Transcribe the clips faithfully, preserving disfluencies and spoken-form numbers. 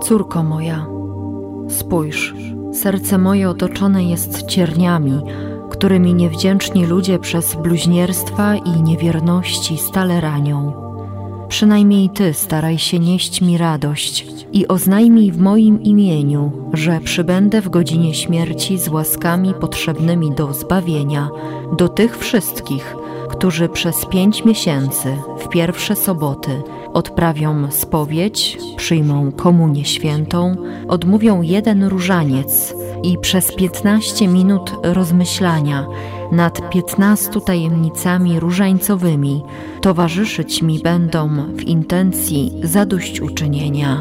Córko moja, spójrz, serce moje otoczone jest cierniami, którymi niewdzięczni ludzie przez bluźnierstwa i niewierności stale ranią. Przynajmniej Ty staraj się nieść mi radość i oznajmij w moim imieniu, że przybędę w godzinie śmierci z łaskami potrzebnymi do zbawienia do tych wszystkich, którzy przez pięć miesięcy w pierwsze soboty odprawią spowiedź, przyjmą komunię świętą, odmówią jeden różaniec i przez piętnaście minut rozmyślania nad piętnastu tajemnicami różańcowymi towarzyszyć mi będą w intencji zadośćuczynienia.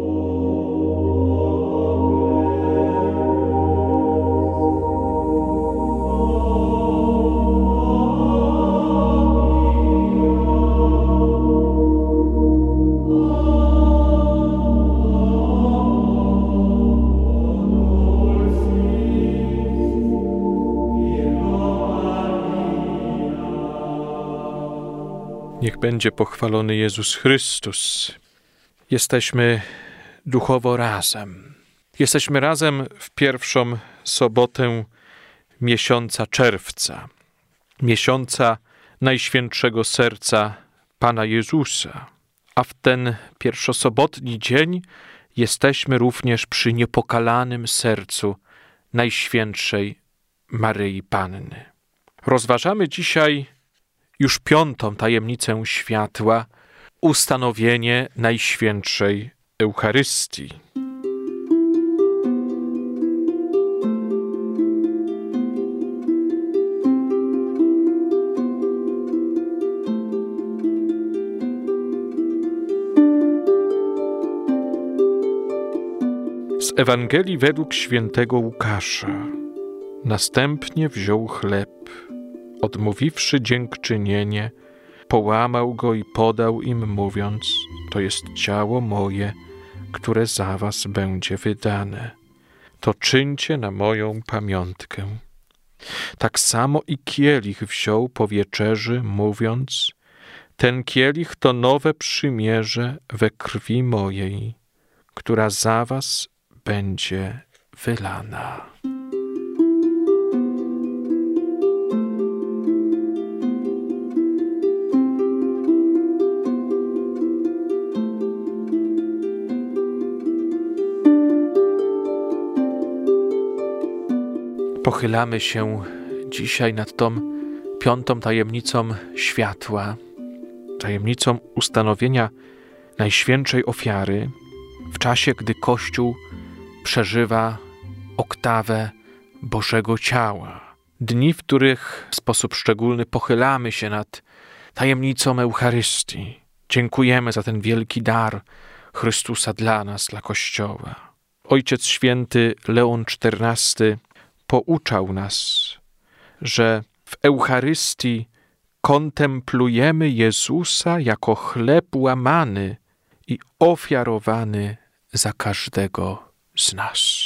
Niech będzie pochwalony Jezus Chrystus. Jesteśmy duchowo razem. Jesteśmy razem w pierwszą sobotę miesiąca czerwca, miesiąca Najświętszego Serca Pana Jezusa. A w ten pierwszosobotni dzień jesteśmy również przy niepokalanym sercu Najświętszej Maryi Panny. Rozważamy dzisiaj już piątą tajemnicę światła, ustanowienie Najświętszej Eucharystii. Z Ewangelii według świętego Łukasza. Następnie wziął chleb, odmówiwszy dziękczynienie, połamał go i podał im, mówiąc: to jest ciało moje, które za was będzie wydane. To czyńcie na moją pamiątkę. Tak samo i kielich wziął po wieczerzy, mówiąc: ten kielich to nowe przymierze we krwi mojej, która za was będzie wylana. Pochylamy się dzisiaj nad tą piątą tajemnicą światła, tajemnicą ustanowienia Najświętszej Ofiary w czasie, gdy Kościół przeżywa oktawę Bożego Ciała. Dni, w których w sposób szczególny pochylamy się nad tajemnicą Eucharystii. Dziękujemy za ten wielki dar Chrystusa dla nas, dla Kościoła. Ojciec Święty Leon czternasty pouczał nas, że w Eucharystii kontemplujemy Jezusa jako chleb łamany i ofiarowany za każdego z nas.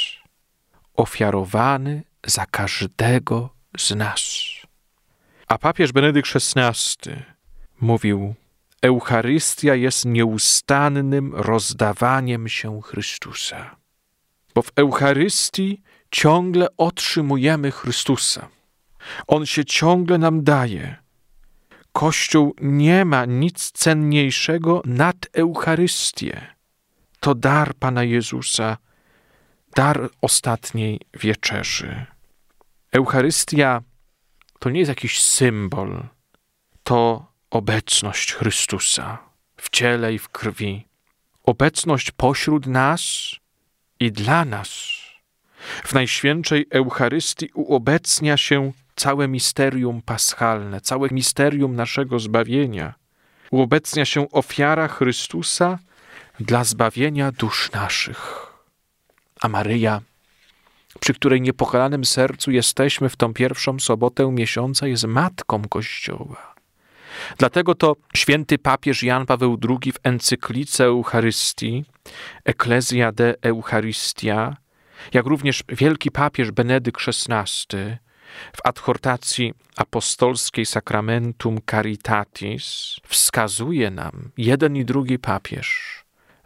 Ofiarowany za każdego z nas. A papież Benedykt szesnasty mówił: Eucharystia jest nieustannym rozdawaniem się Chrystusa. Bo w Eucharystii ciągle otrzymujemy Chrystusa. On się ciągle nam daje. Kościół nie ma nic cenniejszego nad Eucharystię. To dar Pana Jezusa, dar ostatniej wieczerzy. Eucharystia to nie jest jakiś symbol, to obecność Chrystusa w ciele i w krwi. Obecność pośród nas i dla nas. W Najświętszej Eucharystii uobecnia się całe misterium paschalne, całe misterium naszego zbawienia. Uobecnia się ofiara Chrystusa dla zbawienia dusz naszych. A Maryja, przy której niepokalanym sercu jesteśmy w tą pierwszą sobotę miesiąca, jest matką Kościoła. Dlatego to święty papież Jan Paweł drugi w encyklice Eucharystii, Ecclesia de Eucharistia, jak również wielki papież Benedykt szesnasty w adhortacji apostolskiej Sacramentum Caritatis wskazuje nam, jeden i drugi papież,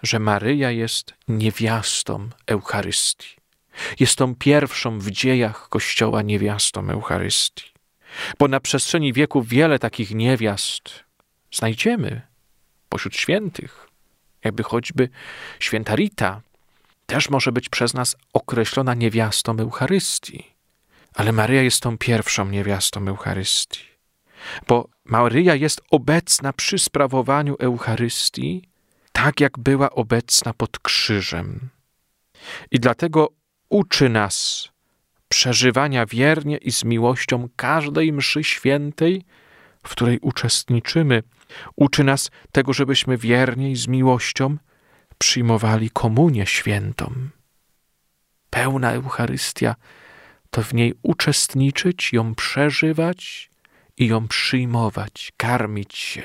że Maryja jest niewiastą Eucharystii. Jest tą pierwszą w dziejach Kościoła niewiastą Eucharystii. Bo na przestrzeni wieków wiele takich niewiast znajdziemy pośród świętych. Jakby choćby święta Rita też może być przez nas określona niewiastą Eucharystii. Ale Maryja jest tą pierwszą niewiastą Eucharystii. Bo Maryja jest obecna przy sprawowaniu Eucharystii, tak jak była obecna pod krzyżem. I dlatego uczy nas przeżywania wiernie i z miłością każdej mszy świętej, w której uczestniczymy. Uczy nas tego, żebyśmy wiernie i z miłością przyjmowali komunię świętą. Pełna Eucharystia to w niej uczestniczyć, ją przeżywać i ją przyjmować, karmić się.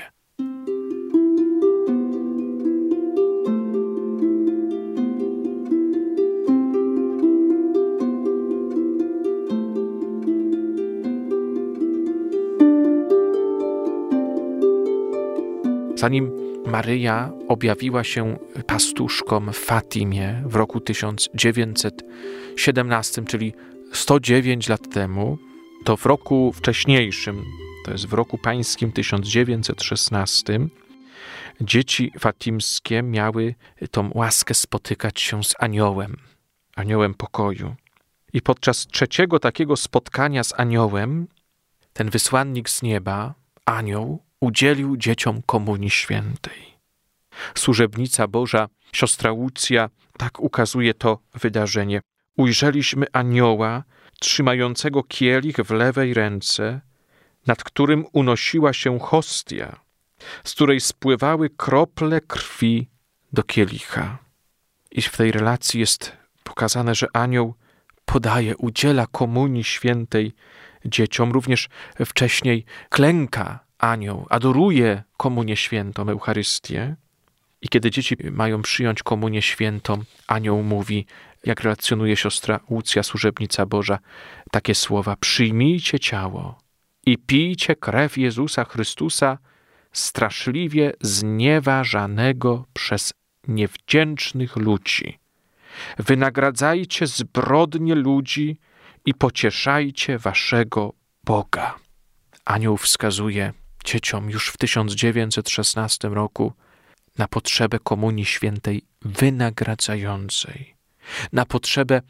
Zanim Maryja objawiła się pastuszkom w Fatimie w roku tysiąc dziewięćset siedemnastym, czyli sto dziewięć lat temu, to w roku wcześniejszym, to jest w roku pańskim tysiąc dziewięćset szesnastym, dzieci fatimskie miały tą łaskę spotykać się z aniołem, aniołem pokoju. I podczas trzeciego takiego spotkania z aniołem, ten wysłannik z nieba, anioł, udzielił dzieciom komunii świętej. Służebnica Boża, siostra Łucja, tak ukazuje to wydarzenie. Ujrzeliśmy anioła trzymającego kielich w lewej ręce, nad którym unosiła się hostia, z której spływały krople krwi do kielicha. I w tej relacji jest pokazane, że anioł podaje, udziela komunii świętej dzieciom. Również wcześniej klęka anioł, adoruje komunię świętą, Eucharystię. I kiedy dzieci mają przyjąć komunię świętą, anioł mówi, jak relacjonuje siostra Łucja, służebnica Boża, takie słowa: przyjmijcie ciało i pijcie krew Jezusa Chrystusa, straszliwie znieważanego przez niewdzięcznych ludzi. Wynagradzajcie zbrodnie ludzi i pocieszajcie waszego Boga. Anioł wskazuje dzieciom już w tysiąc dziewięćset szesnastym roku na potrzebę komunii świętej wynagradzającej, na potrzebę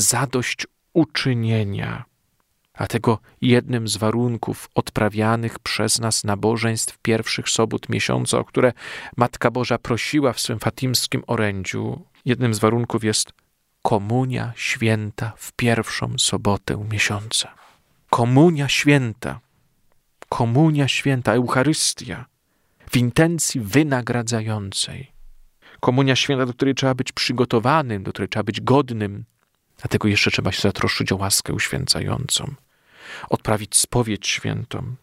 zadośćuczynienia. Dlatego jednym z warunków odprawianych przez nas nabożeństw pierwszych sobót miesiąca, o które Matka Boża prosiła w swym fatimskim orędziu, jednym z warunków jest komunia święta w pierwszą sobotę miesiąca. Komunia święta, komunia święta, Eucharystia, w intencji wynagradzającej. Komunia święta, do której trzeba być przygotowanym, do której trzeba być godnym. Dlatego jeszcze trzeba się zatroszczyć o łaskę uświęcającą, odprawić spowiedź świętą.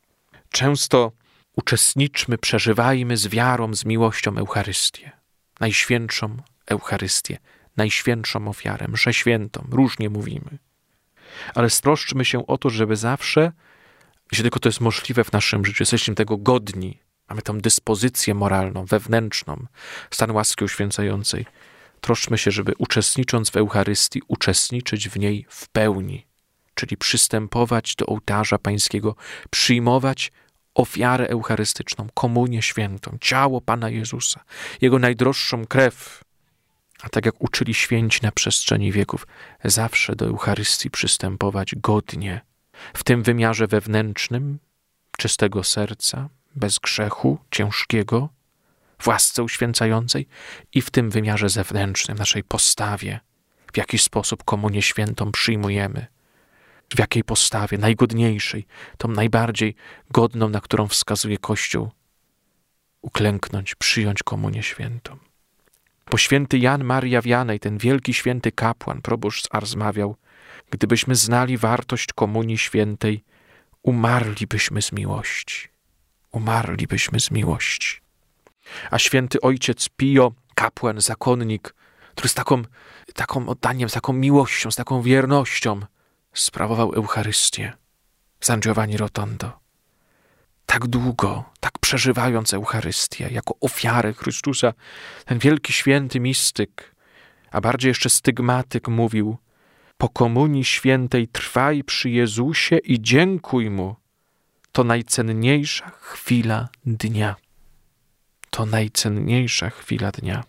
Często uczestniczmy, przeżywajmy z wiarą, z miłością Eucharystię. Najświętszą Eucharystię, najświętszą ofiarę, mszę świętą, różnie mówimy. Ale stroszczmy się o to, żeby zawsze, jeśli tylko to jest możliwe w naszym życiu, jesteśmy tego godni, mamy tą dyspozycję moralną, wewnętrzną, stan łaski uświęcającej, troszczmy się, żeby uczestnicząc w Eucharystii, uczestniczyć w niej w pełni, czyli przystępować do ołtarza pańskiego, przyjmować ofiarę eucharystyczną, komunię świętą, ciało Pana Jezusa, Jego najdroższą krew. A tak jak uczyli święci na przestrzeni wieków, zawsze do Eucharystii przystępować godnie, w tym wymiarze wewnętrznym, czystego serca, bez grzechu ciężkiego, w łasce uświęcającej i w tym wymiarze zewnętrznym, naszej postawie, w jaki sposób komunię świętą przyjmujemy, w jakiej postawie, najgodniejszej, tą najbardziej godną, na którą wskazuje Kościół, uklęknąć, przyjąć komunię świętą. Bo święty Jan Maria Wianej, ten wielki święty kapłan, proboszcz z Ars mawiał, gdybyśmy znali wartość komunii świętej, umarlibyśmy z miłości. Umarlibyśmy z miłości. A święty ojciec Pio, kapłan, zakonnik, który z taką, taką oddaniem, z taką miłością, z taką wiernością sprawował Eucharystię, San Giovanni Rotondo. tak długo, tak przeżywając Eucharystię jako ofiarę Chrystusa, ten wielki święty mistyk, a bardziej jeszcze stygmatyk mówił: po komunii świętej trwaj przy Jezusie i dziękuj Mu. To najcenniejsza chwila dnia. To najcenniejsza chwila dnia.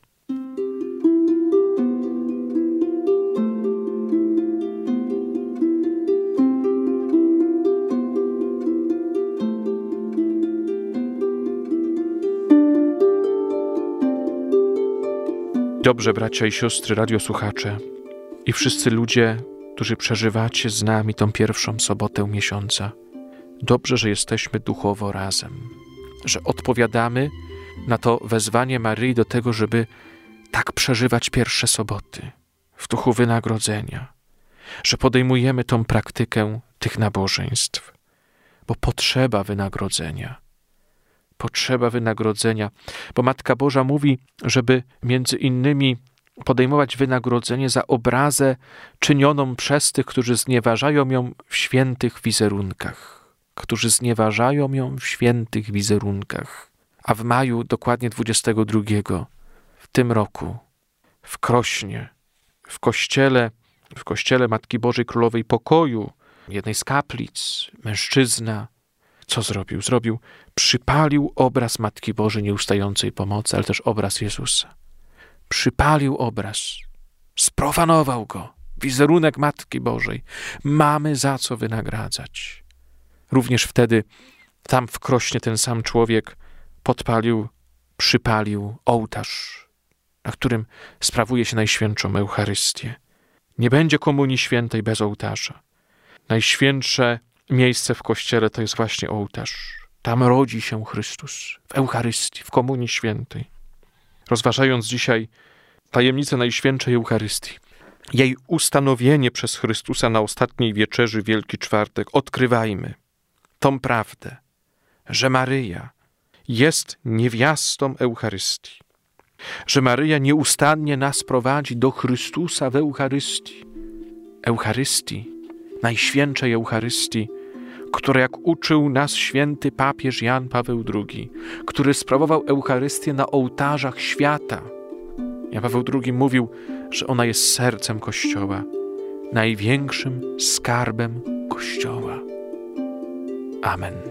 Dobrze, bracia i siostry, radiosłuchacze i wszyscy ludzie, którzy przeżywacie z nami tą pierwszą sobotę miesiąca. Dobrze, że jesteśmy duchowo razem, że odpowiadamy na to wezwanie Maryi do tego, żeby tak przeżywać pierwsze soboty w duchu wynagrodzenia, że podejmujemy tą praktykę tych nabożeństw, bo potrzeba wynagrodzenia. Potrzeba wynagrodzenia, bo Matka Boża mówi, żeby między innymi podejmować wynagrodzenie za obrazę czynioną przez tych, którzy znieważają ją w świętych wizerunkach. Którzy znieważają ją w świętych wizerunkach. A w maju, dokładnie dwudziestego drugiego, w tym roku, w Krośnie, w kościele, w kościele Matki Bożej Królowej Pokoju, jednej z kaplic, mężczyzna, co zrobił? Zrobił, przypalił obraz Matki Bożej Nieustającej Pomocy, ale też obraz Jezusa. Przypalił obraz, sprofanował go, wizerunek Matki Bożej. Mamy za co wynagradzać. Również wtedy, tam w Krośnie ten sam człowiek podpalił, przypalił ołtarz, na którym sprawuje się Najświętszą Eucharystię. Nie będzie komunii świętej bez ołtarza. Najświętsze miejsce w Kościele to jest właśnie ołtarz. Tam rodzi się Chrystus, w Eucharystii, w Komunii Świętej. Rozważając dzisiaj tajemnicę Najświętszej Eucharystii, jej ustanowienie przez Chrystusa na ostatniej wieczerzy Wielki Czwartek, odkrywajmy tą prawdę, że Maryja jest niewiastą Eucharystii, że Maryja nieustannie nas prowadzi do Chrystusa w Eucharystii. Eucharystii, Najświętszej Eucharystii, które jak uczył nas święty papież Jan Paweł drugi, który sprawował Eucharystię na ołtarzach świata. Jan Paweł drugi mówił, że ona jest sercem Kościoła, największym skarbem Kościoła. Amen.